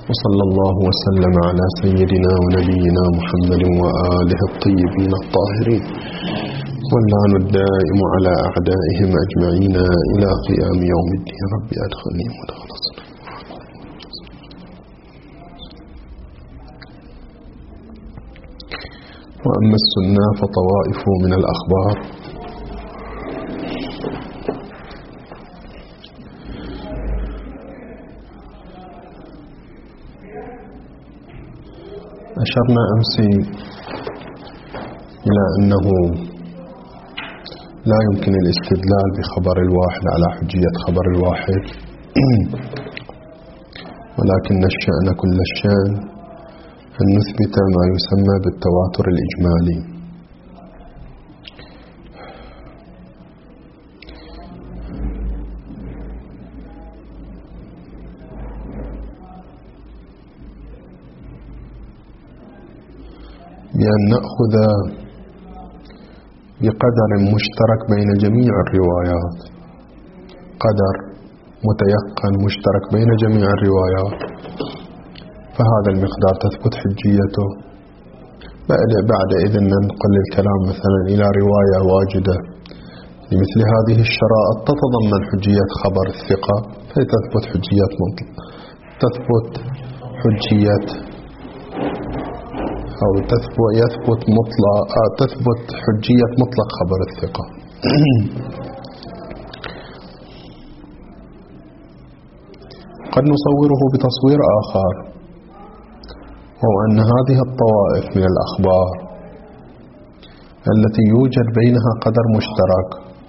وصلى الله وسلم على سيدنا ونبينا محمد وآله الطيبين الطاهرين، واللعن الدائم على أعدائهم أجمعين إلى قيام يوم الدين. رب أدخلني مدخل الصدق. وأما السنة فطوائف من الأخبار. أشرنا أمس إلى أنه لا يمكن الاستدلال بخبر الواحد على حجية خبر الواحد، ولكن الشأن كل الشأن أن نثبت ما يسمى بالتواتر الإجمالي. بأن نأخذ بقدر مشترك بين جميع الروايات، قدر متيقن مشترك بين جميع الروايات، فهذا المقدار تثبت حجيته. بعد إذن ننقل الكلام مثلا إلى رواية واجدة لمثل هذه الشرائط تتضمن حجية خبر الثقة، فتثبت حجية تثبت حجية مطلق خبر الثقة. قد نصوره بتصوير آخر، وهو أن هذه الطوائف من الأخبار التي يوجد بينها قدر مشترك،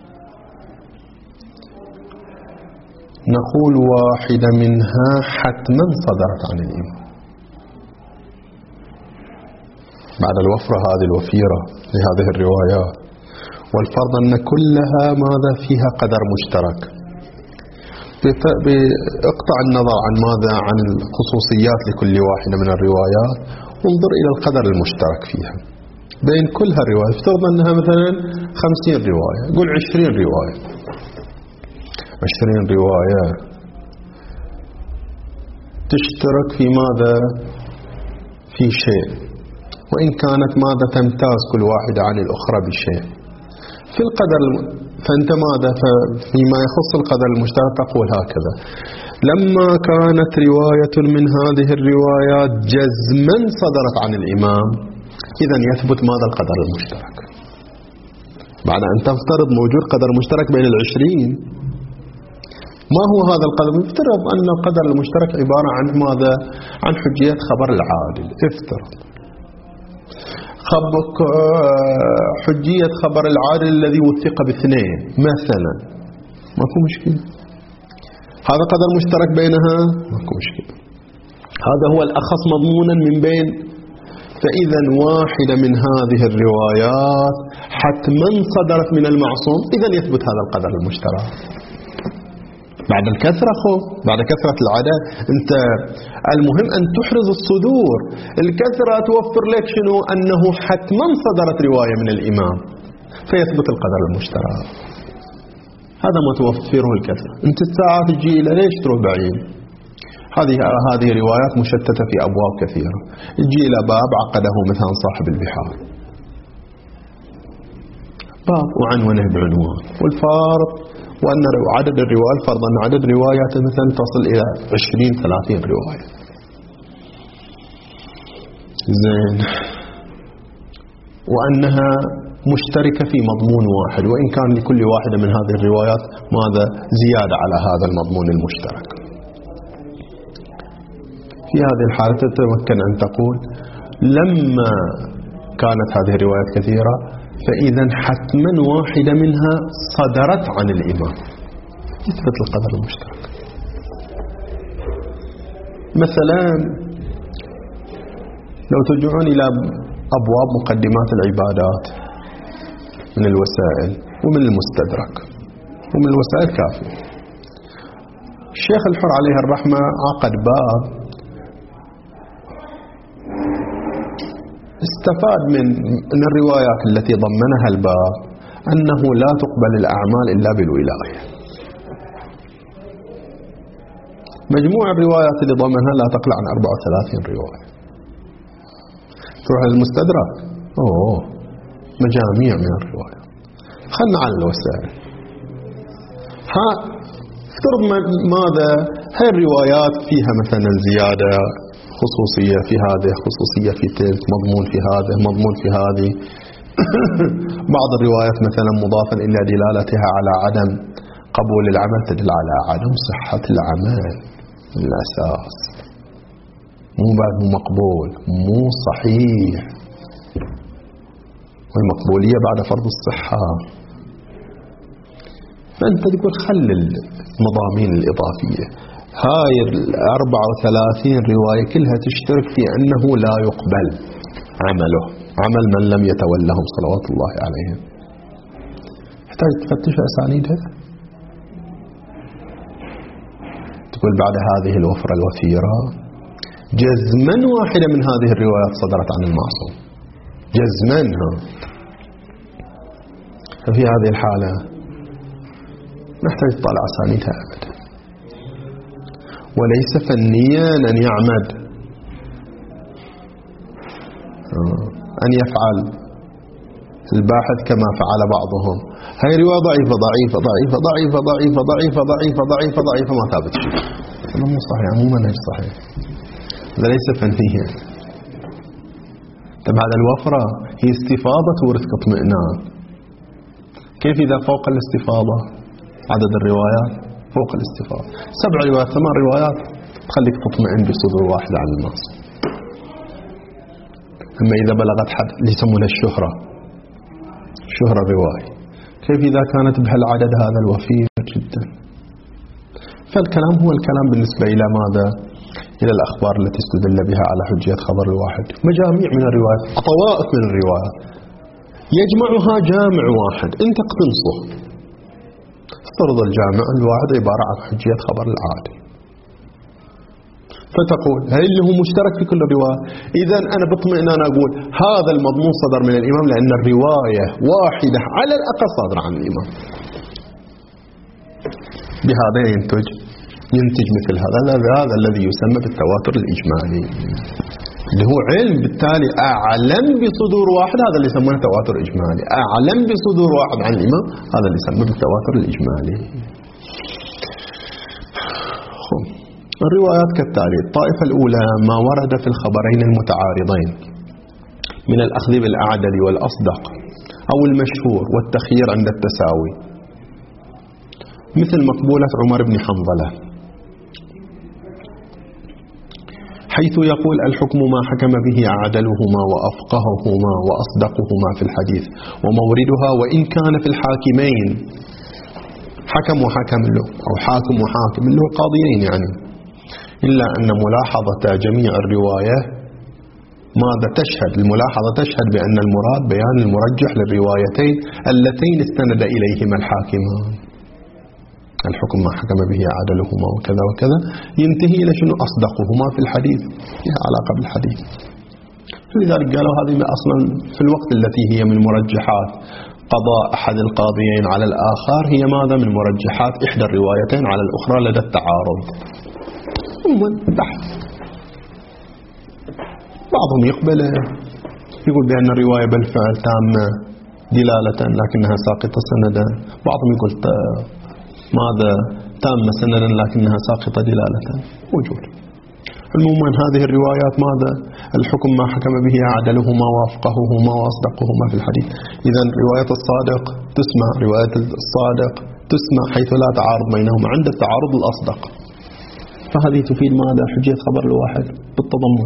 نقول واحدة منها حتما صدرت عن الإمام بعد الوفرة هذه الوفيرة لهذه الروايات، والفرض أن كلها ماذا فيها قدر مشترك. اقطع النظر عن ماذا عن الخصوصيات لكل واحدة من الروايات، وانظر إلى القدر المشترك فيها بين كل هالروايات. افترض أنها مثلا 50 رواية، قول 20 رواية، 20 رواية تشترك في ماذا؟ في شيء، وإن كانت ماذا تمتاز كل واحدة عن الأخرى بشيء في القدر. فأنت ماذا فيما يخص القدر المشترك تقول هكذا: لما كانت رواية من هذه الروايات جزما صدرت عن الإمام، إذن يثبت ماذا؟ القدر المشترك. بعد أن تفترض موجود قدر مشترك بين 20، ما هو هذا القدر؟ افترض أن القدر المشترك عبارة عن ماذا؟ عن حجية خبر العادل. افترض حجية خبر العادل الذي وثق ب2 مثلا، ماكو مشكلة. هذا قدر مشترك بينها، ماكو مشكلة. هذا هو الأخص مضمونا من بين. فإذا واحدة من هذه الروايات حتما صدرت من المعصوم، إذا يثبت هذا القدر المشترك بعد الكثرة. بعد كثرة العدد أنت المهم أن تحرز الصدور. الكثرة توفر لك شنو؟ أنه حتما صدرت رواية من الإمام، فيثبت القدر المشترك. هذا ما توفره الكثرة. أنت الساعة تجي إلى ليش تروح بعيد؟ هذه روايات مشتتة في أبواب كثيرة. تجي إلى باب عقده مثلا صاحب البحار، باب وعنونه بعنوان، والفارق وأن عدد الروايات، فرض أن عدد روايات مثلا تصل إلى 20-30 رواية. زين، وأنها مشتركة في مضمون واحد، وإن كان لكل واحدة من هذه الروايات ماذا؟ زيادة على هذا المضمون المشترك. في هذه الحالة تتمكن أن تقول لما كانت هذه الروايات كثيرة، فإذا حتما واحدة منها صدرت عن الإمام، يثبت القدر المشترك. مثلا لو ترجعون إلى أبواب مقدمات العبادات من الوسائل ومن المستدرك، ومن الوسائل كافي. الشيخ الحر عليه الرحمة عقد باب استفاد من الروايات التي ضمنها الباب أنه لا تقبل الأعمال إلا بالولاية. مجموع الروايات اللي ضمنها لا تقل عن 34 رواية. تروح للمستدرك مجاميع من الروايات. خلنا على الوسائل. افترض ماذا هاي الروايات فيها مثلا زيادة خصوصية في هذه، خصوصية في تلك، مضمون في هذه، مضمون في هذه. بعض الروايات مثلا مضافا إلى دلالتها على عدم قبول العمل تدل على عدم صحة العمل من الأساس، مو بعد مقبول، مو صحيح، والمقبولية بعد فرض الصحة. فأنت تقول خل المضامين الإضافية. هاي 34 رواية كلها تشترك في أنه لا يقبل عمله، عمل من لم يتولهم صلوات الله عليهم. تحتاج تفتش أسانيدها. تقول بعد هذه الوفرة الوفيرة جزما واحدة من هذه الروايات صدرت عن المعصوم، جزما. ففي هذه الحالة نحتاج تطالع أسانيدها أبدا. وليس فنيا أن يعمد أن يفعل الباحث كما فعل بعضهم. هاي رواية ضعيفة ضعيفة ضعيفة ضعيفة ضعيفة ضعيفة ضعيفة ضعيفة ضعيفة ما ثابت شيء. هذا مو صحيح، مو منهج صحيح، هذا ليس فنيا. طيب هذا الوفرة هي استفاضة تورث اطمئنان. كيف إذا فوق الاستفاضة عدد الروايات فوق الاستفاضة 7 روايات 8 روايات تخليك تطمئن بصدور واحد عن الناس. أما إذا بلغت حد اللي يسمونها الشهرة الرواية، كيف إذا كانت بهالعدد هذا الوفير جدا؟ فالكلام هو الكلام بالنسبة إلى ماذا؟ إلى الأخبار التي استدل بها على حجية خبر الواحد. مجاميع من الروايات، طوائف من الروايات يجمعها جامع واحد أنت قتنصه. افترض الجامع الواحد عبارة عن حجية خبر العادي، فتقول هل اللي هو مشترك في كل الرواية؟ إذا أنا باطمئنان أقول هذا المضمون صدر من الإمام لأن الرواية واحدة على الأقل صادرة عن الإمام. بهذا ينتج مثل هذا الذي يسمى بالتواتر الإجمالي، اللي هو علم بالتالي أعلم بصدور واحد، هذا اللي يسمونه تواتر إجمالي. أعلم بصدور واحد عن الإمام، هذا اللي يسمى بالتواتر الإجمالي. الروايات كالتالي: الطائفة الأولى ما ورد في الخبرين المتعارضين من الأخذ بالأعدل والأصدق أو المشهور والتخيير عند التساوي، مثل مقبولة عمر بن حنظلة حيث يقول الحكم ما حكم به أعدلهما وأفقههما وأصدقهما في الحديث، وموردها وإن كان في الحاكمين حكم وحكم له أو حاكم وحاكم له قاضيين يعني، إلا أن ملاحظة جميع الرواية ماذا تشهد؟ الملاحظة تشهد بأن المراد بيان المرجح للروايتين اللتين استند إليهما الحاكمان. الحكم ما حكم به عدلهما وكذا وكذا، ينتهي إلى شنو؟ أصدقهما في الحديث، فيها علاقة بالحديث. لذلك قالوا هذه أصلا في الوقت التي هي من مرجحات قضاء أحد القاضيين على الآخر، هي ماذا؟ من مرجحات إحدى الروايتين على الأخرى لدى التعارض. بحث بعضهم يقبله، يقول بأن الرواية بالفعل تامة دلالة لكنها ساقطة سندا، بعضهم يقول ماذا؟ تامة سندا لكنها ساقطة دلالة. وجود عموما هذه الروايات ماذا؟ الحكم ما حكم به عدلهما وافقههما واصدقهما في الحديث. إذن رواية الصادق تسمع، رواية الصادق تسمع حيث لا تعارض بينهما، عند التعارض الأصدق. فهذه تفيد ماذا؟ حجية خبر الواحد بالتضمن.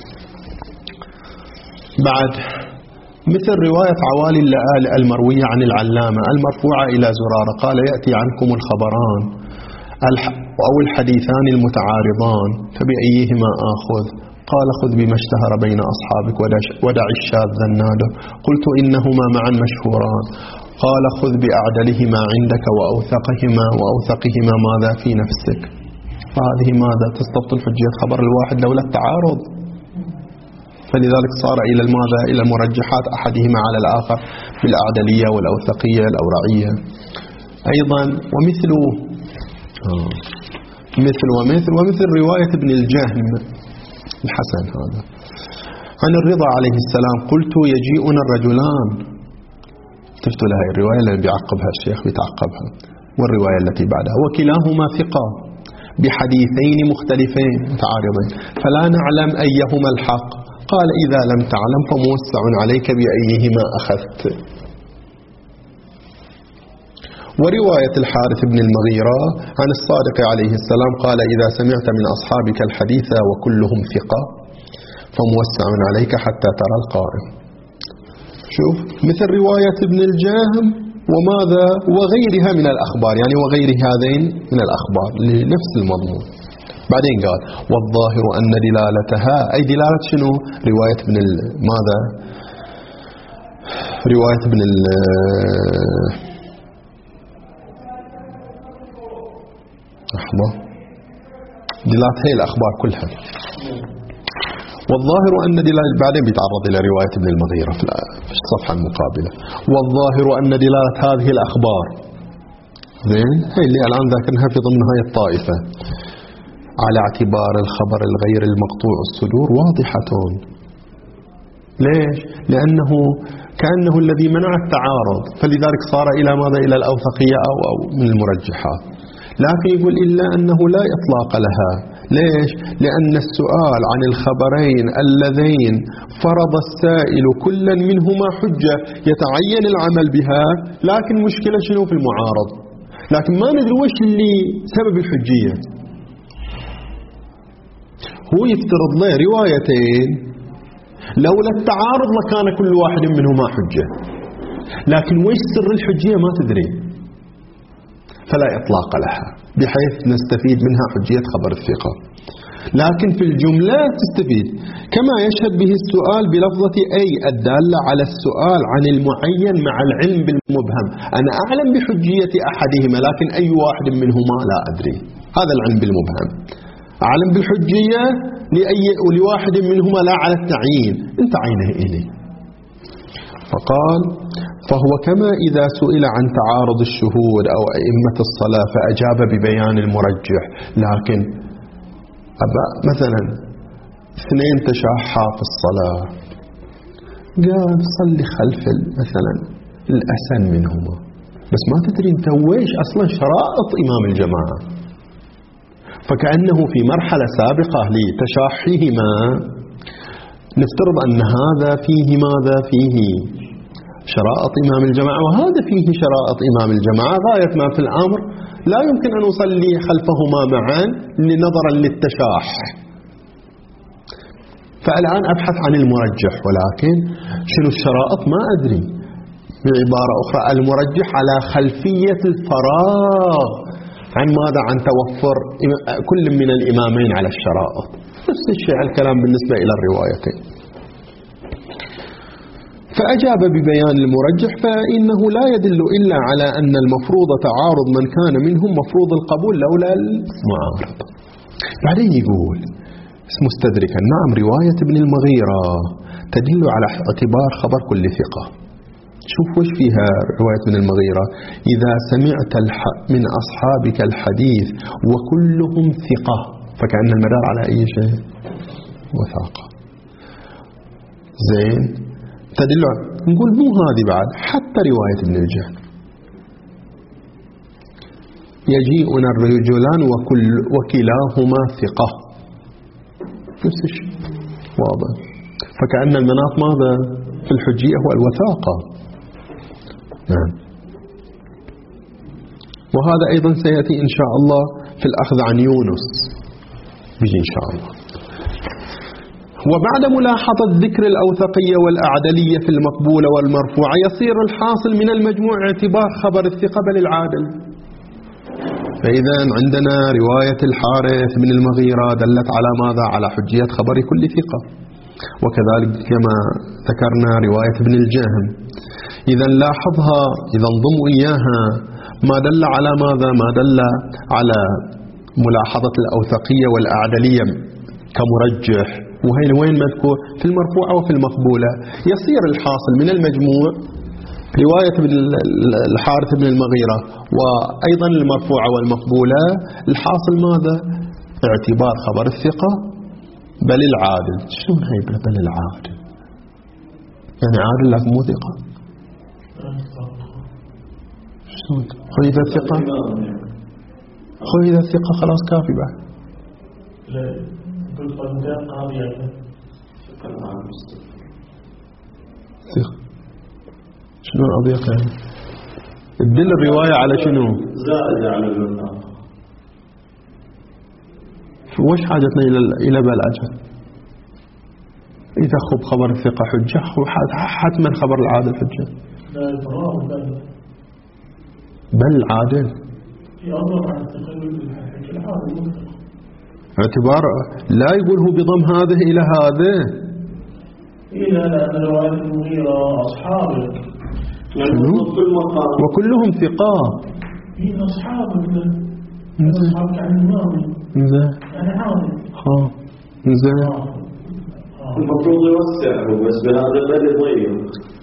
بعد مثل رواية عوالي اللآل المروية عن العلامة المرفوعة إلى زرارة قال يأتي عنكم الخبران أو الحديثان المتعارضان فبأيهما آخذ؟ قال خذ بما اشتهر بين أصحابك ودع الشاذ النادر. قلت إنهما معا مشهوران. قال خذ بأعدلهما عندك وأوثقهما ماذا في نفسك. فهذه ماذا؟ تستبطل حجية خبر الواحد لولا التعارض. فلذلك صار إلى الماذا؟ إلى المرجحات أحدهما على الآخر بالأعدلية والأوثقية الأورعية. أيضا ومثل ومثل رواية ابن الجهم الحسن هذا عن الرضا عليه السلام: قلت يجيئنا الرجلان. تفتوا لها الرواية اللي بيعقبها الشيخ بيتعقبها، والرواية التي بعدها: وكلاهما ثقة بحديثين مختلفين متعارضين فلا نعلم أيهما الحق. قال: إذا لم تعلم فموسع عليك بأيهما أخذت. ورواية الحارث بن المغيرة عن الصادق عليه السلام قال: إذا سمعت من أصحابك الحديث وكلهم ثقة فموسع عليك حتى ترى القائم. شوف، مثل رواية ابن الجهم وماذا وغيرها من الأخبار، يعني وغير هذين من الأخبار لنفس المضمون. بعدين قال: والظاهر أن دلالتها، أي دلالة شنو؟ رواية ابن ماذا؟ رواية ابن دلالة هي الأخبار كلها. والظاهر أن دلالة، بعدين بيتعرض إلى رواية ابن المغيرة في الصفحة المقابلة: والظاهر أن دلالة هذه الأخبار، زين، هي اللي الآن ذاكرناها في ضمن هاي الطائفة، على اعتبار الخبر الغير المقطوع الصدور واضحة. ليش؟ لأنه كأنه الذي منع التعارض، فلذلك صار إلى ماذا؟ إلى الأوثقية أو من المرجحات. لكن يقول إلا أنه لا إطلاق لها. ليش؟ لأن السؤال عن الخبرين اللذين فرض السائل كلا منهما حجة يتعين العمل بها، لكن مشكلة شنو في المعارض، لكن ما ندري وش اللي سبب الحجية. هو يفترض له روايتين لولا التعارض لكان كل واحد منهما حجة، لكن وش سر الحجية ما تدري، فلا إطلاق لها، بحيث نستفيد منها حجية خبر الثقة. لكن في الجملة تستفيد، كما يشهد به السؤال بلفظة أي الدالة على السؤال عن المعين مع العلم بالمبهم. أنا أعلم بحجية أحدهما لكن أي واحد منهما لا أدري، هذا العلم بالمبهم. أعلم بالحجية ولواحد منهما لا على التعيين، انت عينه إلي. فقال: فهو كما إذا سئل عن تعارض الشهود أو أئمة الصلاة فأجاب ببيان المرجح، لكن مثلا اثنين تشاحا في الصلاة، قال صلي خلف مثلا الأسن منهما، بس ما تدري انت ويش أصلا شرائط إمام الجماعة، فكأنه في مرحلة سابقة لتشاحيهما نفترض أن هذا فيه ماذا؟ فيه شرائط إمام الجماعة وهذا فيه شرائط إمام الجماعة، غاية ما في الأمر لا يمكن أن أصلي خلفهما معا نظرا للتشاح. فالآن أبحث عن المرجح، ولكن شنو الشرائط ما أدري. بعبارة أخرى المرجح على خلفية الفراغ عن ماذا؟ عن توفر كل من الإمامين على الشرائط. نفس الشيء الكلام بالنسبة إلى الروايتين. فأجاب ببيان المرجح فإنه لا يدل إلا على أن المفروض تعارض من كان منهم مفروض القبول لولا المعارض. بعدين يقول مستدركا: نعم رواية ابن المغيرة تدل على اعتبار خبر كل ثقة. شوف وش فيها رواية ابن المغيرة: إذا سمعت من أصحابك الحديث وكلهم ثقة، فكأن المدار على أي شيء؟ وثاقة. زين، تدل. نقول مو هذه بعد، حتى رواية ابن الجهم: يجيئنا الرجلان وكلاهما ثقة، نفس الشيء واضح. فكأن المناط ماذا في الحجية هو الوثاقة. نعم. وهذا أيضا سيأتي إن شاء الله في الأخذ عن يونس، بيجي إن شاء الله. وبعد ملاحظة ذكر الأوثقية والأعدلية في المقبولة والمرفوعة يصير الحاصل من المجموع اعتبار خبر الثقة بل العادل. فإذا عندنا رواية الحارث بن المغيرة دلت على ماذا؟ على حجية خبر كل ثقة. وكذلك كما ذكرنا رواية ابن الجهم، إذا لاحظها، إذا انضموا إياها، ما دل على ماذا؟ ما دل على ملاحظة الأوثقية والأعدلية كمرجح، وهي وين مذكور؟ في المرفوعة وفي المقبولة. يصير الحاصل من المجموع رواية الحارث بن المغيرة وأيضا المرفوعة والمقبولة، الحاصل ماذا؟ اعتبار خبر الثقة بل العادل. شلون هي بل العادل؟ يعني عادل لكن مو ثقة؟ شلون؟ خذ إذا الثقة، خذ إذا الثقة خلاص كافي بعد. لا قلت قاضي ثقة شنو أضيق يعني؟ تدل الرواية على شنو؟ زائد على الوثاقة. وش حاجتنا إلى بالأجل؟ إذا خب خبر الثقة حجة، حتما خبر العادل حجة. لا الفراغ بل عادل يأمر عن تقلل العادل اعتبار لا يقول هو بضم هذه إلى هذه. إيه لا رواية المغيرة أصحابك وكلهم ثقات. إيه أصحابك أصحابك عن الماضي يعني عادل. زين المفروض يوسعه بس بهذا البلد يضيق.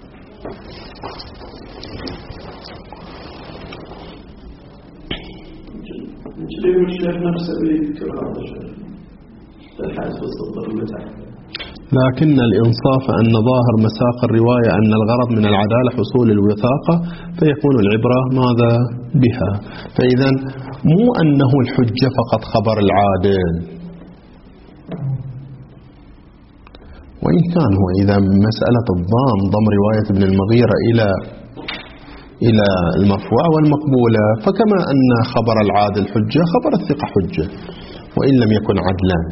نجري الشيخ نفسه بيذكر هذا الشيء الحادث والصدر اللي تحت. لكن الإنصاف أن ظاهر مساق الرواية أن الغرض من العدالة حصول الوثاقة، فيكون العبرة ماذا بها. فإذا مو أنه الحجة فقط خبر العادل، وإن كان هو إذا مسألة ضم رواية ابن المغيرة إلى المرفوعة والمقبولة، فكما أن خبر العادل حجة خبر الثقة حجة وإن لم يكن عدلا.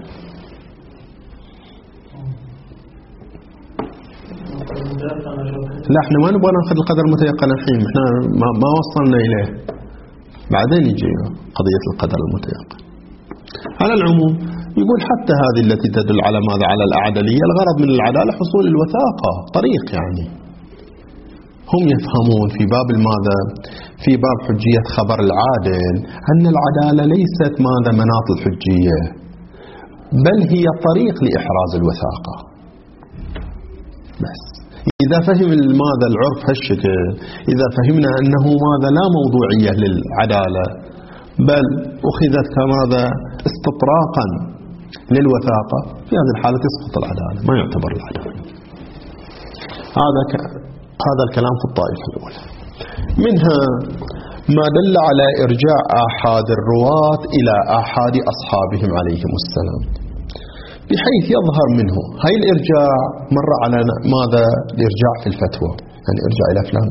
لا احنا ما نبغى ناخذ القدر المتيقن الحين، احنا ما وصلنا إليه، بعدين يجي قضية القدر المتيقن. على العموم يقول حتى هذه التي تدل على ماذا؟ على الأعدلية، الغرض من العدالة حصول الوثاقة، طريق يعني. هم يفهمون في باب الماذا؟ في باب حجية خبر العادل أن العدالة ليست ماذا؟ مناط الحجية، بل هي طريق لإحراز الوثاقة. بس إذا فهم ماذا العرف هالشكل، إذا فهمنا أنه ماذا؟ لا موضوعية للعدالة بل أخذت كماذا؟ استطراقا للوثاقة، في هذه الحالة تسقط العدالة، ما يعتبر العدالة. هذا الكلام في الطائفة الأولى. منها ما دل على إرجاع آحاد الرواة إلى آحاد أصحابهم عليهم السلام، بحيث يظهر منه هاي الإرجاع مر على ماذا؟ الإرجاع في الفتوى، يعني ارجع إلى فلان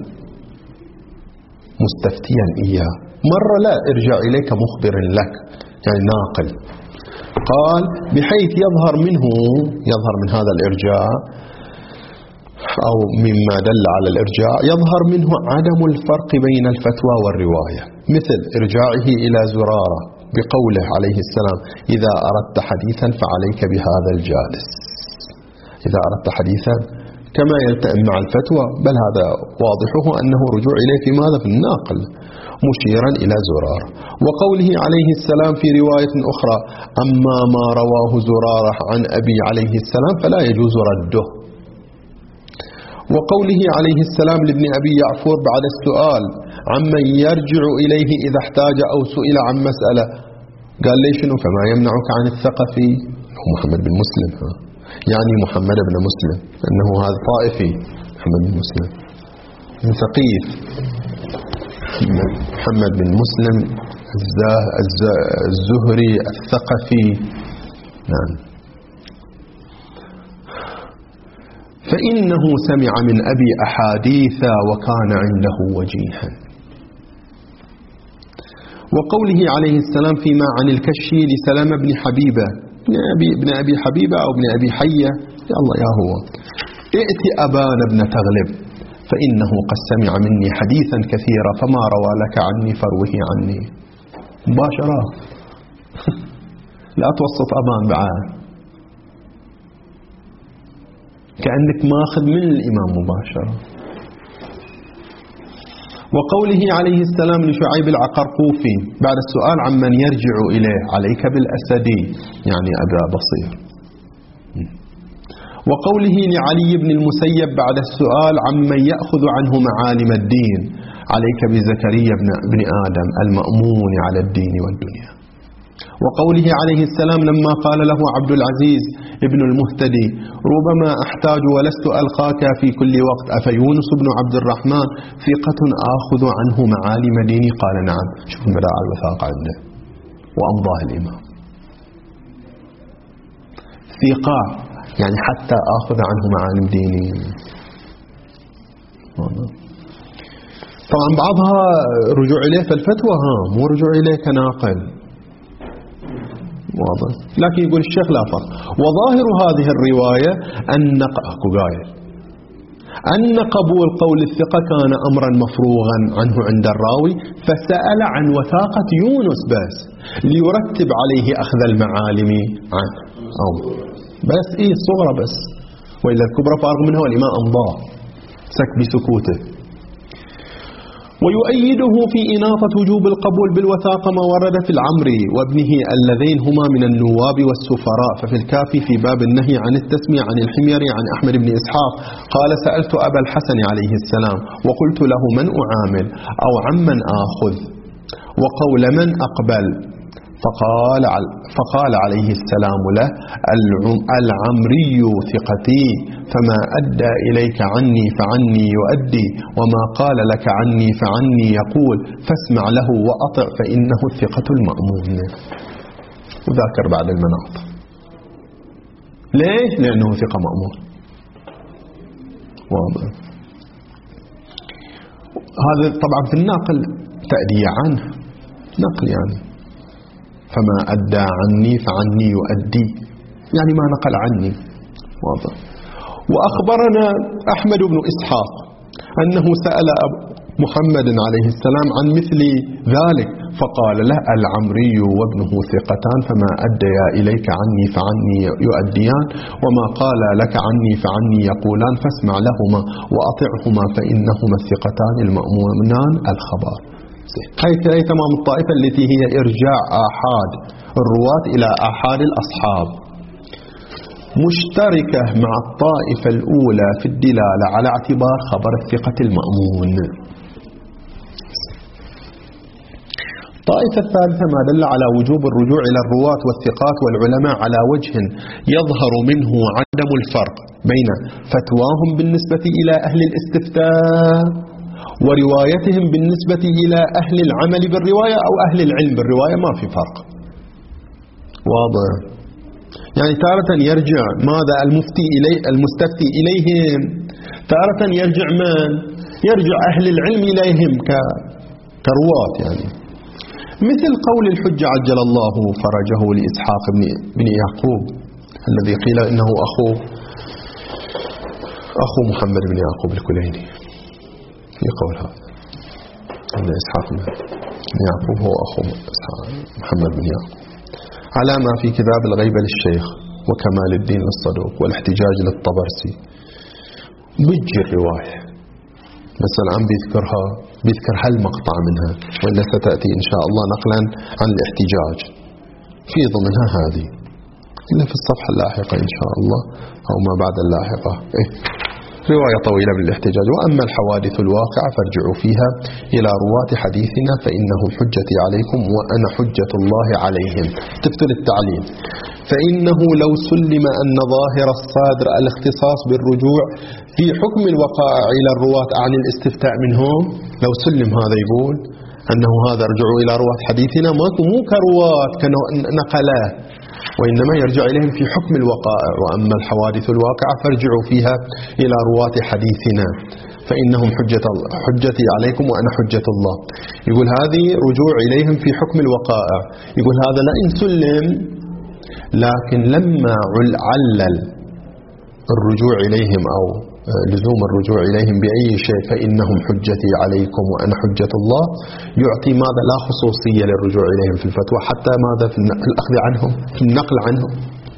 مستفتيا إياه، مرة لا ارجع إليك مخبر لك يعني ناقل. قال بحيث يظهر من هذا الإرجاع أو مما دل على الإرجاع يظهر منه عدم الفرق بين الفتوى والرواية، مثل إرجاعه إلى زرارة بقوله عليه السلام إذا أردت حديثا فعليك بهذا الجالس. إذا أردت حديثا كما يلتئم مع الفتوى، بل هذا واضحه أنه رجوع إليه في ماذا؟ في الناقل، مشيرا إلى زرارة. وقوله عليه السلام في رواية أخرى أما ما رواه زرارة عن أبي عليه السلام فلا يجوز رده. وقوله عليه السلام لابن أبي يعفور بعد السؤال عمن يرجع إليه إذا احتاج أو سئل عن مسألة، قال ليش شنو؟ فما يمنعك عن الثقفي محمد بن مسلم، يعني محمد بن مسلم، أنه هذا طائفي محمد بن مسلم من ثقيف، محمد بن مسلم الزهري الثقفي. نعم. فإنه سمع من أبي أحاديث وكان عنده وجيها. وقوله عليه السلام فيما عن الكشي لسلام بن حبيبة ابن أبي حبيبة أو ابن أبي حية، يا الله يا هو ائت أبان ابن تغلب فإنه قد سمع مني حديثا كثيرا فما روى لك عني فروه عني. مباشرة لا توسط أبان بعد، كأنك ماخذ من الإمام مباشرة. وقوله عليه السلام لشعيب العقرقوفي بعد السؤال عمن يرجع إليه عليك بالأسدي، يعني أبا بصير. وقوله لعلي بن المسيب بعد السؤال عمن يأخذ عنه معالم الدين: عليك بزكريا بن آدم المأمون على الدين والدنيا. وقوله عليه السلام لما قال له عبد العزيز ابن المهتدي: ربما أحتاج ولست ألقاك في كل وقت، أفيونس بن عبد الرحمن ثقة آخذ عنه معالم ديني؟ قال نعم. شوف مدى الوثاقة عنده وأمضاه الإمام. ثقة يعني حتى آخذ عنه معالم ديني. طبعا بعضها رجوع إليه في الفتوى، مو رجوع إليه كناقل، واضح. لكن يقول الشيخ لا فرق. وظاهر هذه الرواية أن قبول قول الثقة كان أمرا مفروغا عنه عند الراوي، فسأل عن وثاقة يونس بس ليرتب عليه أخذ المعالم عنه، بس الصغرى بس، وإلا الكبرى فارغ منها والإمام أمضاه بسكوته. ويؤيده في إناطة وجوب القبول بالوثاقة ما ورد في العمري وابنه اللذين هما من النواب والسفراء. ففي الكافي في باب النهي عن التسمية عن الحميري عن أحمد بن إسحاق قال: سألت أبا الحسن عليه السلام وقلت له: من أعامل أو عمن آخذ وقول من أقبل؟ فقال عليه السلام له: العمري ثقتي، فما أدى إليك عني فعني يؤدي، وما قال لك عني فعني يقول، فاسمع له وأطع فإنه الثقة المأمون. وذاكر بعد المناط. ليش؟ لأنه ثقة مأمون. واضح. هذا طبعا في النقل تأدية عنه، نقل يعني فما أدى عني فعني يؤدي، يعني ما نقل عني. واضح. وأخبرنا أحمد بن إسحاق أنه سأل محمد عليه السلام عن مثل ذلك فقال له: العمري وابنه ثقتان، فما أديا إليك عني فعني يؤديان، وما قال لك عني فعني يقولان، فاسمع لهما وأطعهما فإنهما الثقتان المأمونان الخبر. هي تمام الطائفة التي هي إرجاع آحاد الرواة إلى آحاد الأصحاب، مشتركة مع الطائفة الأولى في الدلالة على اعتبار خبر الثقة المأمون. الطائفة الثالثة ما دل على وجوب الرجوع إلى الرواة والثقات والعلماء على وجه يظهر منه عدم الفرق بين فتواهم بالنسبة إلى أهل الاستفتاء وروايتهم بالنسبة إلى أهل العمل بالرواية أو أهل العلم بالرواية، ما في فرق. واضح. يعني تارة يرجع ماذا المستفتي إليهم، تارة يرجع من؟ يرجع أهل العلم إليهم كرواة. يعني مثل قول الحجة عجل الله فرجه لإسحاق بن يعقوب الذي قيل إنه أخو محمد بن يعقوب الكليني. يقول هذا أن إسحاق بن يعقوب هو أخو محمد بن يعقوب، على ما في كتاب الغيبة للشيخ وكمال الدين الصدوق والاحتجاج للطبرسي. بيجي الرواية بس الآن بيذكر هالمقطع منها، وإلا ستأتي إن شاء الله نقلا عن الاحتجاج في ضمنها هذه، إلا في الصفحة اللاحقة إن شاء الله أو ما بعد اللاحقة. رواية طويلة بالاحتجاج. وأما الحوادث الواقعة فارجعوا فيها إلى رواة حديثنا فإنه حجتي عليكم وأنا حجة الله عليهم. تفتل التعليم. فإنه لو سلم أن ظاهر الصادر الاختصاص بالرجوع في حكم الوقائع إلى الرواة عن الاستفتاء منهم، لو سلم هذا يقول أنه هذا رجعوا إلى رواة حديثنا مو كرواة كنقلاه، وإنما يرجع إليهم في حكم الوقائع. وأما الحوادث الواقعة فارجعوا فيها إلى رواة حديثنا فإنهم حجتي عليكم وأنا حجة الله. يقول هذه رجوع إليهم في حكم الوقائع. يقول هذا لا إن سلم، لكن لما علل الرجوع إليهم أو لزوم الرجوع إليهم بأي شيء فإنهم حجتي عليكم وأنا حجة الله، يعطي ماذا لا خصوصية للرجوع إليهم في الفتوى، حتى ماذا في الأخذ عنهم، في النقل عنهم،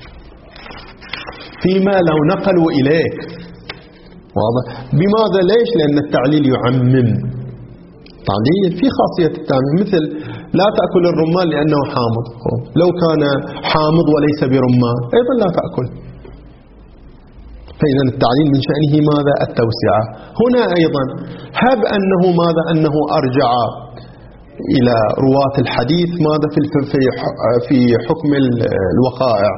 فيما لو نقلوا إليك. واضح. بماذا؟ ليش؟ لأن التعليل يعمم. تعليل في خاصية التعميم، مثل لا تأكل الرمان لأنه حامض، لو كان حامض وليس برمان أيضا لا تأكل. فإذا التعليل من شأنه ماذا؟ التوسعة. هنا أيضا هب أنه ماذا؟ أنه أرجع إلى رواة الحديث ماذا في حكم الوقائع،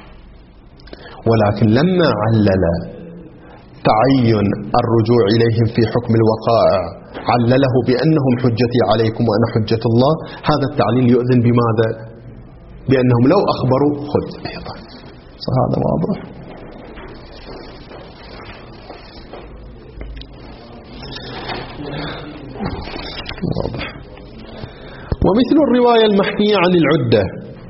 ولكن لما علل تعين الرجوع إليهم في حكم الوقائع علله بأنهم حجتي عليكم وأنا حجة الله. هذا التعليل يؤذن بماذا؟ بأنهم لو أخبروا خذ أيضا. هذا واضح. واضح. ومثل الرواية المحكية عن العدة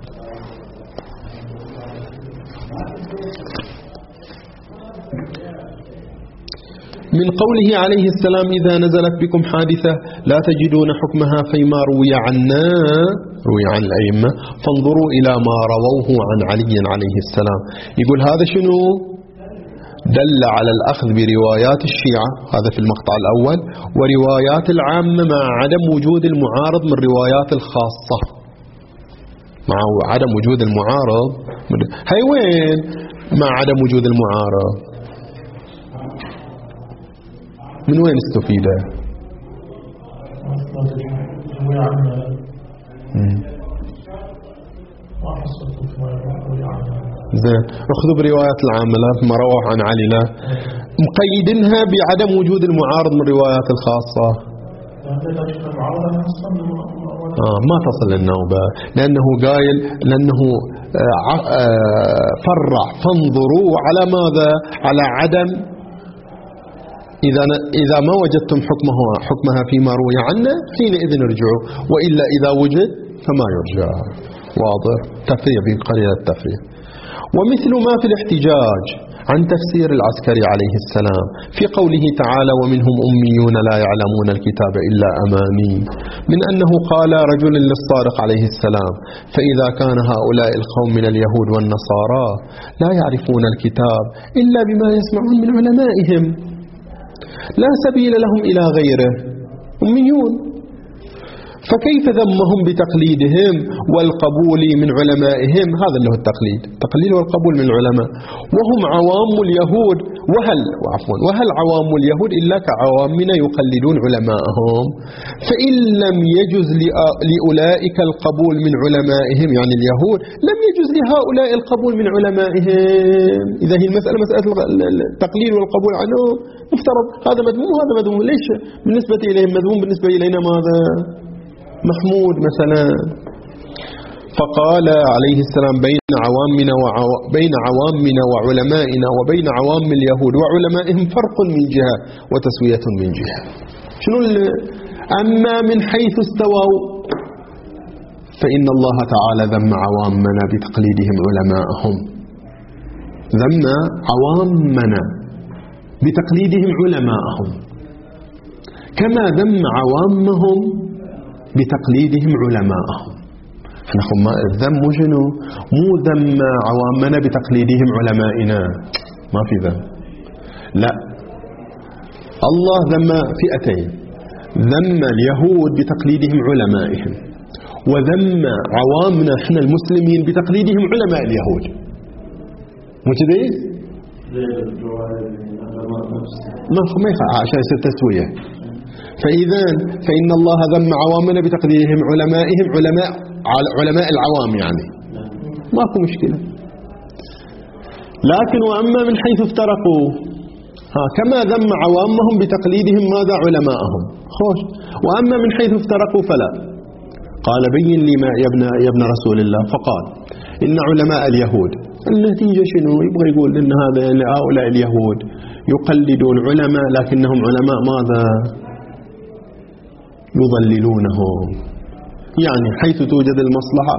من قوله عليه السلام إذا نزلت بكم حادثة لا تجدون حكمها فيما روي عنا، روي عن الأئمة، فانظروا إلى ما رووه عن علي عليه السلام. يقول هذا شنو؟ دل على الأخذ بروايات الشيعة، هذا في المقطع الأول، وروايات العامة مع عدم وجود المعارض من روايات الخاصة، مع عدم وجود المعارض. هاي وين مع عدم وجود المعارض؟ من وين استفيده؟ زين، اخذوا بروايات العامة ما رواه عن علي، لا مقيدينها بعدم وجود المعارض من روايات الخاصة. ما تصل النوبة، لأنه قايل، لأنه فرع فانظروا على ماذا؟ على عدم، إذا ما وجدتم حكمها فيما روي عنه حينئذ ارجعوا، وإلا إذا وجد فما يرجع. واضح؟ تفريع بقرية التفريع. ومثل ما في الاحتجاج عن تفسير العسكري عليه السلام في قوله تعالى ومنهم أميون لا يعلمون الكتاب إلا أماني، من أنه قال رجل للصادق عليه السلام فإذا كان هؤلاء القوم من اليهود والنصارى لا يعرفون الكتاب إلا بما يسمعون من علمائهم لا سبيل لهم إلى غيره، أميون، فكيف ذمهم بتقليدهم والقبول من علمائهم؟ هذا اللي هو التقليد، التقليد والقبول من العلماء، وهم عوام اليهود، وهل عوام اليهود إلا كعوامنا يقلدون علماءهم؟ فإن لم يجز لأولئك القبول من علمائهم يعني اليهود، لم يجز لهؤلاء القبول من علمائهم. إذا هي المسألة مسألة التقليد والقبول عنهم، مفترض هذا مذموم وهذا مذموم، ليش بالنسبة إليهم مذموم بالنسبة إلينا ماذا؟ محمود مثلا. فقال عليه السلام بين عوامنا وعلمائنا وبين عوام اليهود وعلمائهم فرق من جهة وتسوية من جهة. شنو أما من حيث استووا فإن الله تعالى ذم عوامنا بتقليدهم علماءهم، ذم عوامنا بتقليدهم علماءهم كما ذم عوامهم بتقليدهم علماءهم. فنقول الذم شنو؟ مو ذم عوامنا بتقليدهم علمائنا، ما في ذم، لا، الله ذم فئتين، ذم اليهود بتقليدهم علمائهم، وذم عوامنا احنا المسلمين بتقليدهم علماء اليهود. مو كذي؟ ما يخاف عشان يصير تسوية. فإن الله ذم عوامنا بتقديرهم علمائهم، علماء العوام يعني ماكو مشكلة. لكن وأما من حيث افترقوا كما ذم عوامهم بتقليدهم ماذا؟ علماءهم، خوش. وأما من حيث افترقوا فلا. قال بين لي ما يا ابن رسول الله، فقال إن علماء اليهود، النتيجة شنو؟ يبغى يقول إن هؤلاء اليهود يقلدون علماء لكنهم علماء ماذا؟ يضللونهم. يعني حيث توجد المصلحة،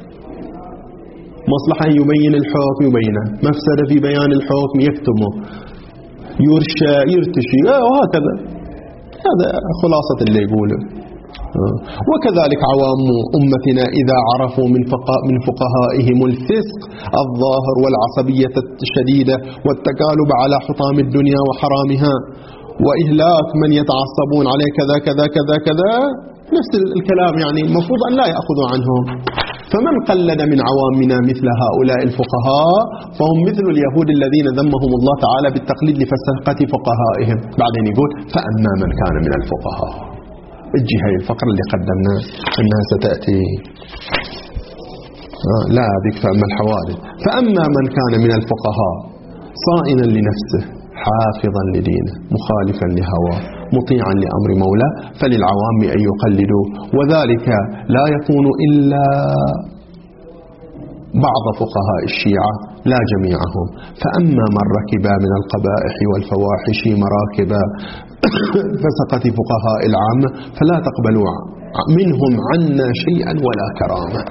مصلحة يبين الحكم يبينه، مفسدة في بيان الحكم يكتمه، يرشى يرتشي، وهكذا. هذا خلاصة اللي يقوله. وكذلك عوام أمتنا إذا عرفوا من فقهائهم الفسق الظاهر والعصبية الشديدة والتكالب على حطام الدنيا وحرامها وإهلاك من يتعصبون عليه كذا كذا كذا كذا، نفس الكلام يعني المفروض أن لا يأخذوا عنهم. فمن قلد من عوامنا مثل هؤلاء الفقهاء فهم مثل اليهود الذين ذمهم الله تعالى بالتقليد لفسقة فقهائهم. بعدين يقول فأما من كان من الفقهاء، اجي هاي الفقرة اللي قدمنا أنها ستأتي لا هذيك فأما الحوادث. فأما من كان من الفقهاء صائنا لنفسه حافظا لدينه مخالفا لهواه مطيعا لأمر مولاه فللعوام أن يقلدوه، وذلك لا يكون إلا بعض فقهاء الشيعة لا جميعهم. فأما من ركب من القبائح والفواحش مراكب فسقة فقهاء العامة فلا تقبلوا منهم عنا شيئا ولا كرامة.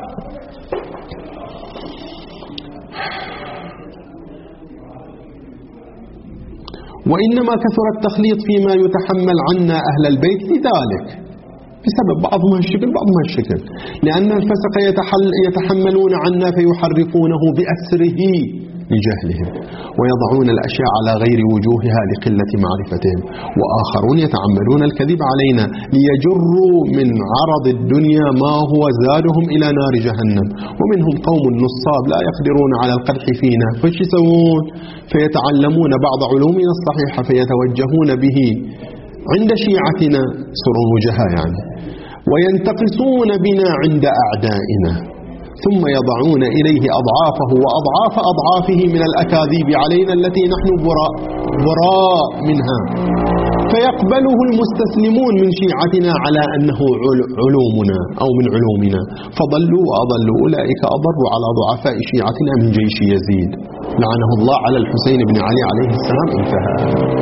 وإنما كثر التخليط فيما يتحمل عنا أهل البيت لذلك، بسبب بعضهم الشكل بعضهم الشكل، لأن الفسق يتحملون عنا فيحرفونه بأسره لجهلهم ويضعون الأشياء على غير وجوهها لقلة معرفتهم، وآخرون يتعمدون الكذب علينا ليجروا من عرض الدنيا ما هو زادهم إلى نار جهنم. ومنهم قوم نصاب لا يقدرون على القدح فينا فش يسوون؟ فيتعلمون بعض علومنا الصحيحة فيتوجهون به عند شيعتنا سروجها يعني، وينتقصون بنا عند أعدائنا، ثم يضعون إليه أضعافه وأضعاف أضعافه من الأكاذيب علينا التي نحن براء منها، فيقبله المستسلمون من شيعتنا على أنه علومنا أو من علومنا، فضلوا وأضلوا. أولئك أضروا على ضعفاء شيعتنا من جيش يزيد لعنه الله على الحسين بن علي عليه السلام. انتهى.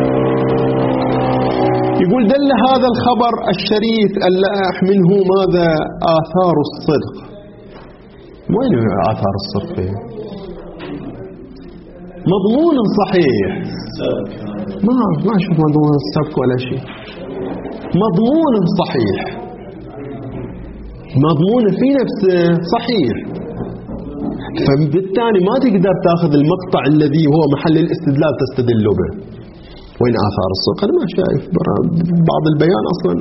يقول دل هذا الخبر الشريف اللائح منه ماذا؟ آثار الصدق. وين آثار الصدق؟ مضمون صحيح، ما أشوف مضمون الصدق ولا شيء. مضمون صحيح، مضمون في نفسه صحيح، فبالتالي ما تقدر تأخذ المقطع الذي هو محل الاستدلال تستدل به. وين آثار الصدق؟ أنا ما شايف بعض البيان أصلا.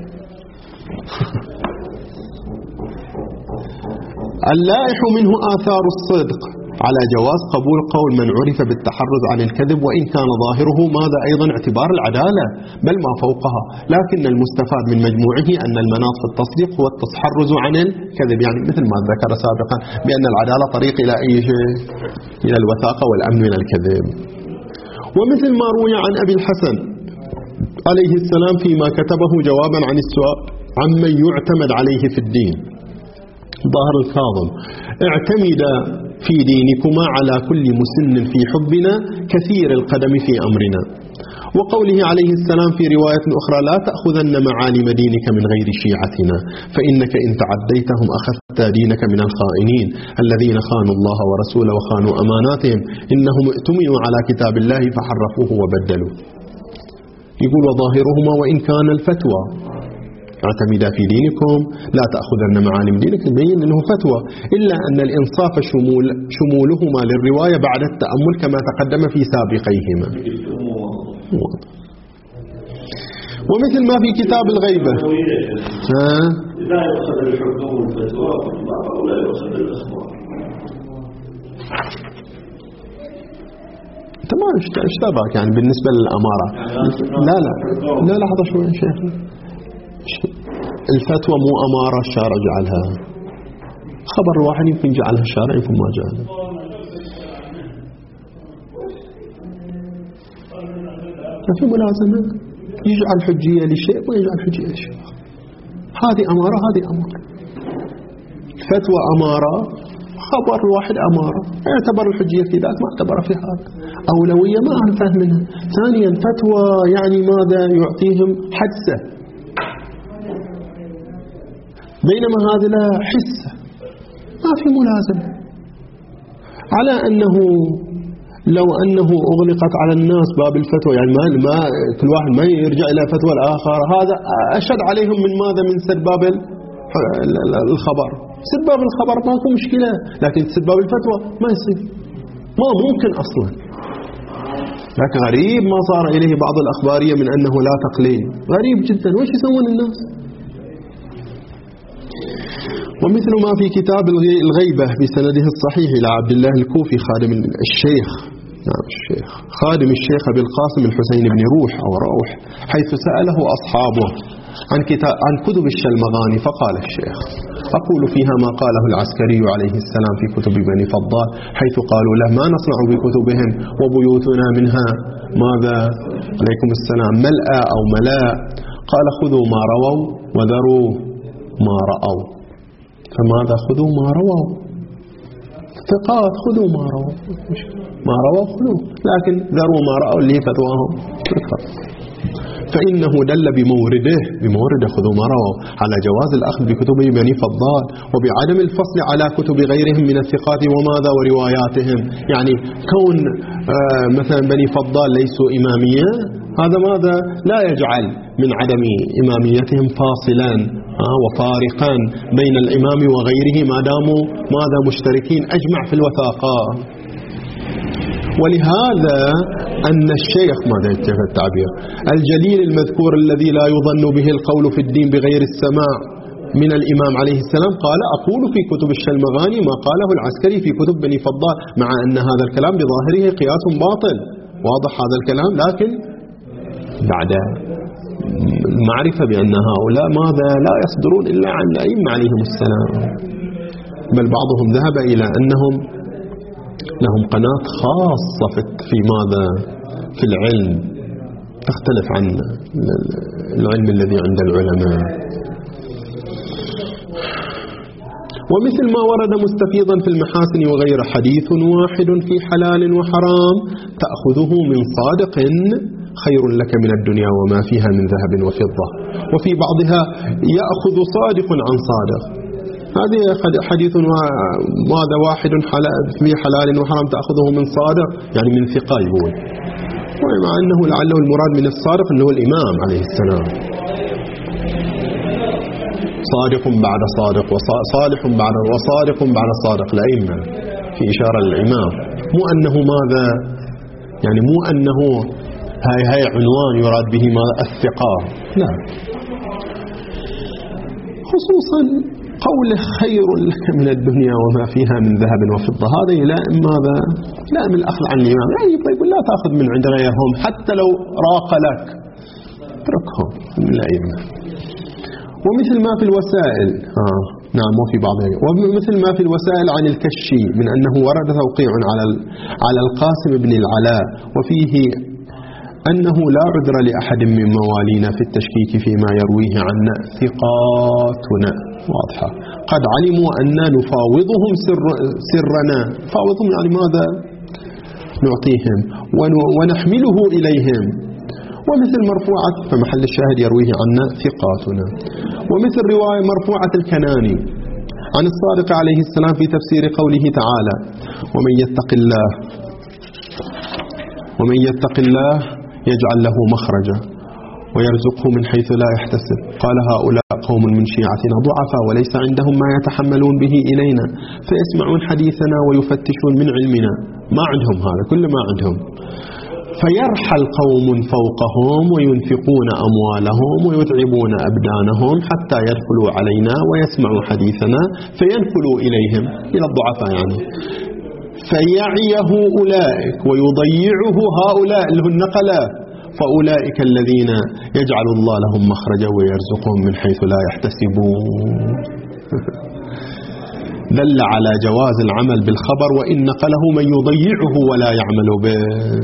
اللائح منه آثار الصدق على جواز قبول قول من عرف بالتحرز عن الكذب وإن كان ظاهره ماذا أيضا اعتبار العدالة بل ما فوقها، لكن المستفاد من مجموعه أن المناط في التصديق هو التحرز عن الكذب، يعني مثل ما ذكر سابقا بأن العدالة طريق إلى أي شيء، إلى الوثاقة والأمن من الكذب. ومثل ما روي عن أبي الحسن عليه السلام فيما كتبه جوابا عن السؤال عمن يعتمد عليه في الدين، ظاهر الكاظم: اعتمد في دينكما على كل مسن في حبنا كثير القدم في أمرنا. وقوله عليه السلام في رواية أخرى: لا تأخذن معالم دينك من غير شيعتنا فإنك إن تعديتهم أخذت دينك من الخائنين الذين خانوا الله ورسوله وخانوا أماناتهم إنهم ائتمنوا على كتاب الله فحرفوه وبدلوا. يقول: وظاهرهما وإن كان الفتوى اعتمد في دينكم لا تأخذن معالم دينك، يبين أنه فتوى، إلا أن الإنصاف شمولهما للرواية بعد التأمل كما تقدم في سابقيهما. ومثل ما في كتاب الغيبة لا يؤخذ الحكم والفتوى ولا يؤخذ الأخبار. تمام. اشتبك يعني بالنسبة للأمارة. لا لحظة شوي يا شيخ، الفتوى مو أمارة الشارع جعلها، خبر واحد يمكن جعلها الشارع يمكن ما جعلها. ما في ملازمة يجعل حجية لشيء ويجعل حجية لشيء. هذه أمارة هذه أمارة. الفتوى أمارة، خبر واحد أمارة، اعتبر الحجية في ذاك ما اعتبر في هذا. أولوية ما أنفهم منها. ثانيا فتوى يعني ماذا؟ يعطيهم حدثة، بينما هذا لا حسة، ما في ملازمة. على أنه لو أنه أغلقت على الناس باب الفتوى، يعني ما كل واحد ما يرجع إلى فتوى الآخر، هذا أشد عليهم من ماذا؟ من سد باب الخبر. سد باب الخبر ماكو مشكلة، لكن سد باب الفتوى ما يصير، ما ممكن أصلا. لكن غريب ما صار إليه بعض الأخبارية من أنه لا تقليل، غريب جدا. وش يسوون الناس؟ ومثل ما في كتاب الغيبة بسنده الصحيح إلى عبد الله الكوفي خادم الشيخ، نعم الشيخ، خادم الشيخ أبي القاسم الحسين بن روح أو روح، حيث سأله أصحابه عن كتب الشلمغاني، فقال الشيخ: أقول فيها ما قاله العسكري عليه السلام في كتب بني فضال، حيث قالوا له: ما نصنع بكتبهم وبيوتنا منها ماذا عليكم السلام ملأ أو ملاء. قال: خذوا ما رووا وذروا ما رأوا. فماذا خذوا ما رووا؟ ثقات، خذوا ما رووا خذوا، لكن ذروا ما رأوا اللي فتواهم فإنه دل بمورده خذوا ما رووا على جواز الأخذ بكتب بني فضال، وبعدم الفصل على كتب غيرهم من الثقات وماذا ورواياتهم. يعني كون مثلا بني فضال ليسوا إمامية، هذا ماذا لا يجعل من عدم إماميتهم فاصلا وفارقا بين الإمام وغيره ما داموا ماذا مشتركين أجمع في الوثاقة. ولهذا أن الشيخ ماذا يتجه التعبير الجليل المذكور الذي لا يظن به القول في الدين بغير السماع من الإمام عليه السلام قال: أقول في كتب الشلمغاني ما قاله العسكري في كتب بني فضال، مع أن هذا الكلام بظاهره قياس باطل، واضح هذا الكلام، لكن بعد المعرفة بأن هؤلاء ماذا لا يصدرون إلا عن الأئمة عليهم السلام، بل بعضهم ذهب إلى أنهم لهم قناة خاصة في ماذا في العلم تختلف عن العلم الذي عند العلماء. ومثل ما ورد مستفيضا في المحاسن وغير حديث واحد في حلال وحرام تأخذه من صادق خير لك من الدنيا وما فيها من ذهب وفضة، وفي بعضها يأخذ صادق عن صادق. هذه حديث ماذا واحد في حلال وحرام تأخذه من صادق، يعني من ثقة يقول، ومع أنه لعله المراد من الصادق اللي هو الإمام عليه السلام، صادق بعد صادق وصالح بعد وصادق بعد صادق الأئمة، في إشارة للإمام، مو أنه ماذا يعني مو أنه هاي عنوان يراد به ما الثقة، لا، خصوصا قوله خير لك من الدنيا وما فيها من ذهب وفضة، هذا يلائم ماذا؟ يلائم الأخذ عن الإمام، يعني يقول لا تأخذ من عند غيرهم حتى لو راق لك، اتركهم من الأئمة. ومثل ما في الوسائل نعم، وفي بعضها، ومثل ما في الوسائل عن الكشي من أنه ورد توقيع على القاسم بن العلاء، وفيه أنه لا عذر لأحد من موالينا في التشكيك فيما يرويه عنا ثقاتنا، واضحة، قد علموا أننا نفاوضهم سرنا، نفاوضهم يعني ماذا؟ نعطيهم ونحمله إليهم. ومثل مرفوعة فمحل الشاهد يرويه عنا ثقاتنا. ومثل رواية مرفوعة الكناني عن الصادق عليه السلام في تفسير قوله تعالى: ومن يتق الله يجعل له مخرجا ويرزقه من حيث لا يحتسب. قال: هؤلاء قوم من شيعتنا ضعفاء وليس عندهم ما يتحملون به إلينا، فيسمعون حديثنا ويفتشون من علمنا، ما عندهم هذا كل ما عندهم، فيرحل قوم فوقهم وينفقون أموالهم ويتعبون أبدانهم حتى يدخلوا علينا ويسمعوا حديثنا فينقلوا إليهم، إلى الضعفاء يعني، فيعيه أولئك ويضيعه هؤلاء اللي هم النقلات، فأولئك الذين يجعل الله لهم مخرجا ويرزقهم من حيث لا يحتسبون. دل على جواز العمل بالخبر وإن نقله من يضيعه ولا يعمل به.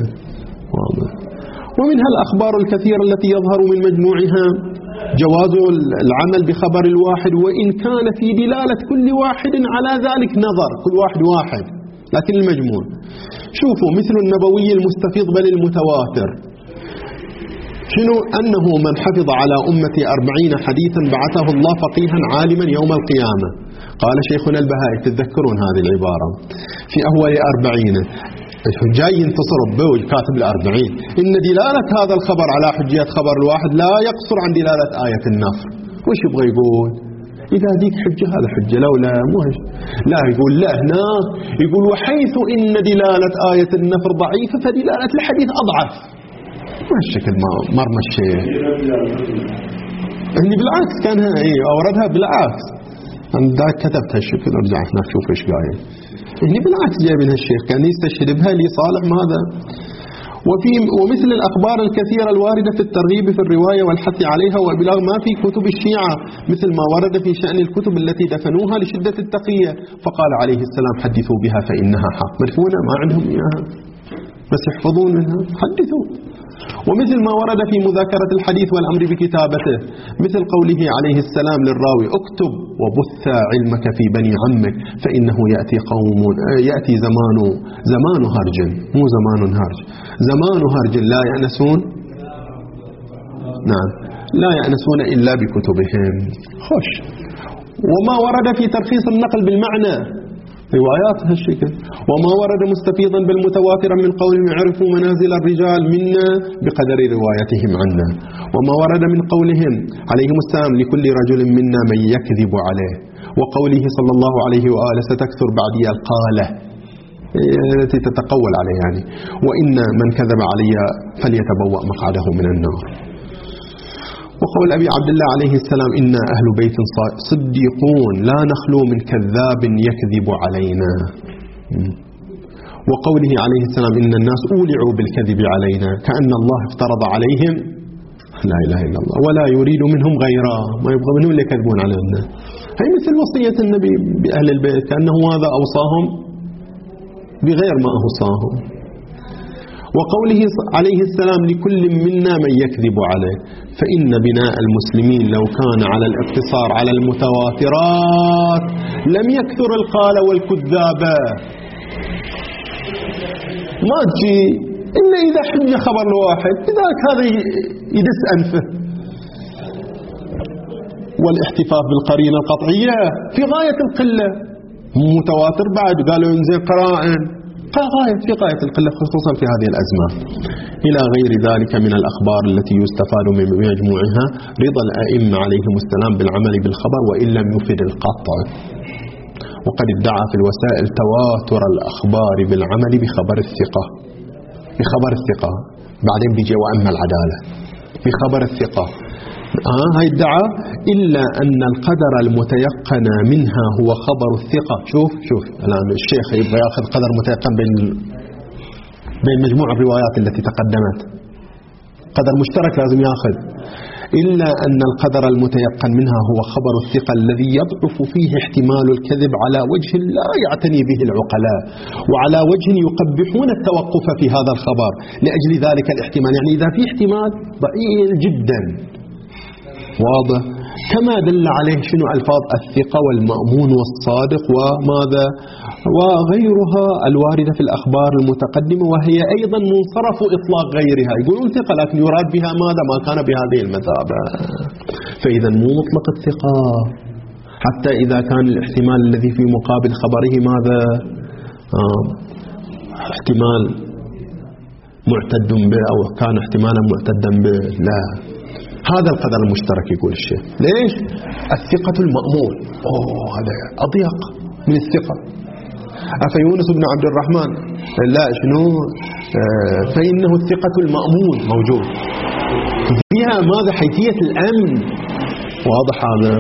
ومنها الأخبار الكثيرة التي يظهر من مجموعها جواز العمل بخبر الواحد، وإن كان في دلالة كل واحد على ذلك نظر، كل واحد لكن المجموع. شوفوا مثل النبوي المستفيض بل المتواتر، شنو؟ أنه من حفظ على أمتي 40 حديثا بعثه الله فقيها عالما يوم القيامة. قال شيخنا البهائي، تتذكرون هذه العبارة في أول 40 جاي ينتصر بوج كاتب 40، إن دلالة هذا الخبر على حجية خبر الواحد لا يقصر عن دلالة آية النصر. وش يبغى يقول؟ إذا ديك حجة هذا حجة، لولا لا يقول لا هنا يقول وحيث إن دلالة آية النفر ضعيفة فدلالة الحديث أضعف. ما الشكل مرمى الشيء، اللي بالعكس كان أوردها بالعكس، أنا كتبت هالشكل ارجع هنا شوف إيش قايل. هني بالعكس جايبين هالشيخ كان يستشهدها لصالح ماذا؟ ومثل الأخبار الكثيرة الواردة في الترغيب في الرواية والحث عليها وإبلاغ ما في كتب الشيعة مثل ما ورد في شأن الكتب التي دفنوها لشدة التقية، فقال عليه السلام حدثوا بها فإنها حق. مدفونة ما عندهم إياها بس يحفظون منها، حدثوا. ومثل ما ورد في مذاكرة الحديث والأمر بكتابته، مثل قوله عليه السلام للراوي اكتب وبث علمك في بني عمك فإنه يأتي زمان هرج، مو زمان هرج، زمان هرج لا يأنسون، نعم لا يأنسون إلا بكتبهم. خوش. وما ورد في ترخيص النقل بالمعنى روايات هالشكل، وما ورد مستفيضا بالمتواتر من قولهم عرفوا منازل الرجال منا بقدر روايتهم عنا، وما ورد من قولهم عليهم السلام لكل رجل منا من يكذب عليه، وقوله صلى الله عليه وآله ستكثر بعدي القالة التي تتقول عليه يعني، وإن من كذب علي فليتبوأ مقعده من النار. وقول أبي عبد الله عليه السلام إنا أهل بيت صديقون لا نخلو من كذاب يكذب علينا. وقوله عليه السلام إن الناس أولعوا بالكذب علينا كأن الله افترض عليهم لا إله إلا الله ولا يريد منهم غيرا، ما يبغى منهم اللي يكذبون علينا. هي مثل وصية النبي بأهل البيت كأنه هذا أوصاهم بغير ما أوصاهم. وقوله عليه السلام لكل منا من يكذب عليه، فإن بناء المسلمين لو كان على الاقتصار على المتواترات لم يكثر القال والكذابة. ما تجي إلا إذا حمي خبر الواحد لذلك هذا يدس أنفه. والاحتفاظ بالقرينة القطعية في غاية القلة، متواتر بعد قالوا ينزل قرائن في غاية القلة خصوصا في هذه الأزمان. إلى غير ذلك من الأخبار التي يستفاد من مجموعها رضا الأئمة عليهم السلام بالعمل بالخبر وإن لم يفد القطع. وقد ادعى في الوسائل تواتر الأخبار بالعمل بخبر الثقة بعدين بيجي وأما العدالة بخبر الثقة هاي ادعى إلا أن القدر المتيقن منها هو خبر الثقة. شوف الآن الشيخ يبغى يأخذ قدر متيقن بين مجموع الروايات التي تقدمت، قدر مشترك لازم يأخذ. إلا أن القدر المتيقن منها هو خبر الثقة الذي يضعف فيه احتمال الكذب على وجه لا يعتني به العقلاء، وعلى وجه يقبحون التوقف في هذا الخبر لأجل ذلك الاحتمال. يعني إذا في احتمال ضئيل جدا واضح، كما دل عليه شنو ألفاظ الثقة والمأمون والصادق وماذا وغيرها الواردة في الأخبار المتقدمة، وهي أيضا منصرف إطلاق غيرها. يقولون ثقة لكن يراد بها ماذا ما كان بهذه المثابة. فإذا مو مطلق الثقة حتى إذا كان الاحتمال الذي في مقابل خبره ماذا احتمال معتد به أو كان احتمالا معتدا به، لا، هذا القدر المشترك يقول الشيخ. ليش؟ الثقة المأمون هذا أضيق من الثقة. أفيونس بن عبد الرحمن لا شنو فإنه الثقة المأمون موجود فيها ماذا حيثية الأمن، واضح هذا.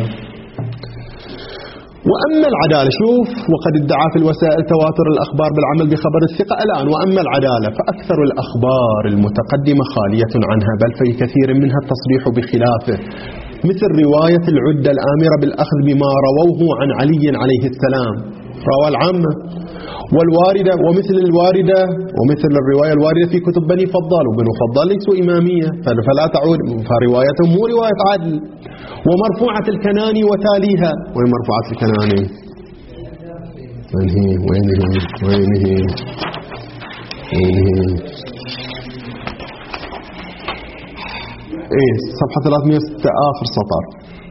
وأما العدالة شوف وقد ادعى في الوسائل تواتر الأخبار بالعمل بخبر الثقة الآن. وأما العدالة فأكثر الأخبار المتقدمة خالية عنها، بل في كثير منها التصريح بخلافه، مثل رواية العدة الآمرة بالأخذ بما رووه عن علي عليه السلام رواه العامة، والواردة ومثل الرواية الواردة في كتب بني فضال، وبنو فضال ليسوا إمامية فلا تعود، فروايتهم مو رواية عدل. ومرفوعة الكناني وتاليها. وين مرفوعة الكناني؟ وينه ايه صفحة 306 آخر سطر.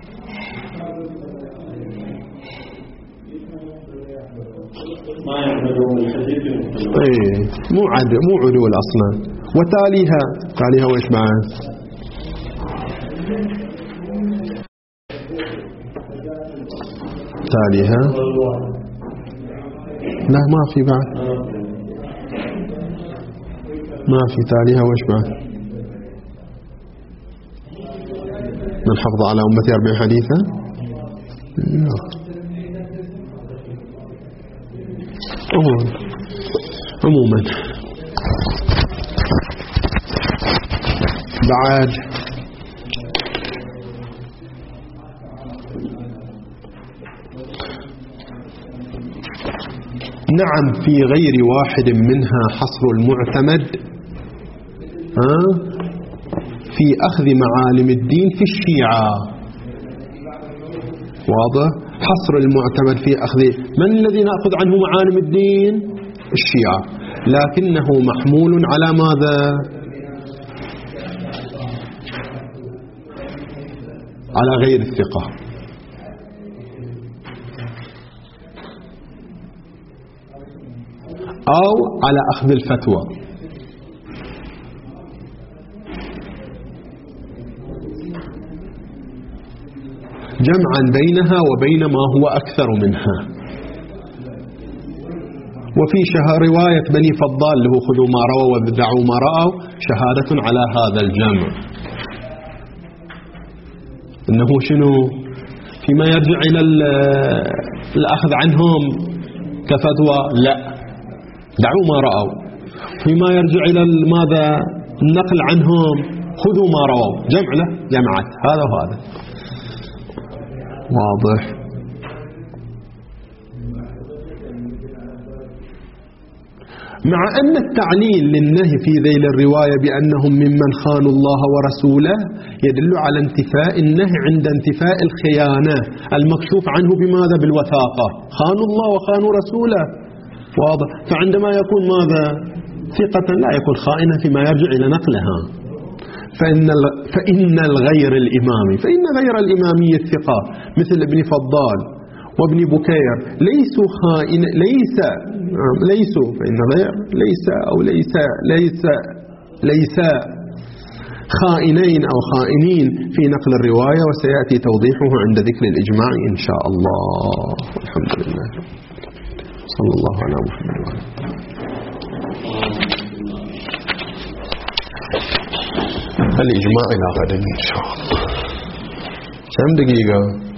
ايه مو عدول اصلا. وتاليها وإيش معه؟ تاليها لا ما في بعد، ما في تاليها وإيش بعد؟ من حفظ على أمتي 40 حديثا عموما بعد نعم في غير واحد منها حصر المعتمد في أخذ معالم الدين في الشيعة. واضح؟ حصر المعتمد في أخذ من الذي نأخذ عنه معالم الدين؟ الشيعة، لكنه محمول على ماذا؟ على غير الثقة. أو على أخذ الفتوى. جمعا بينها وبين ما هو أكثر منها. وفي رواية بني فضال له خذوا ما رووا وابدعوا ما رأوا شهادة على هذا الجمع. إنه شنو؟ فيما يرجع إلى الأخذ عنهم كفتوى لا، دعوا ما رأوا. فيما يرجع إلى ماذا؟ النقل عنهم خذوا ما رووا، جمع له جمعت هذا وهذا. واضح؟ مع أن التعليل للنهي في ذيل الرواية بأنهم ممن خانوا الله ورسوله يدل على انتفاء النهي عند انتفاء الخيانة المكشوف عنه بماذا؟ بالوثاقة. خانوا الله وخانوا رسوله. واضح؟ فعندما يكون ماذا؟ ثقة لا يكون خائنا فيما يرجع إلى نقلها. فإن الغير الإمامي، فإن غير الإمامي الثقة مثل ابن فضال وابن بكير ليسوا خائن، ليسوا فإن غير ليس خائنين أو خائنين في نقل الرواية، وسيأتي توضيحه عند ذكر الإجماع إن شاء الله. الحمد لله صلى الله على محمد وعلى الإجماع إلى غد إن شاء الله. كم دقيقة؟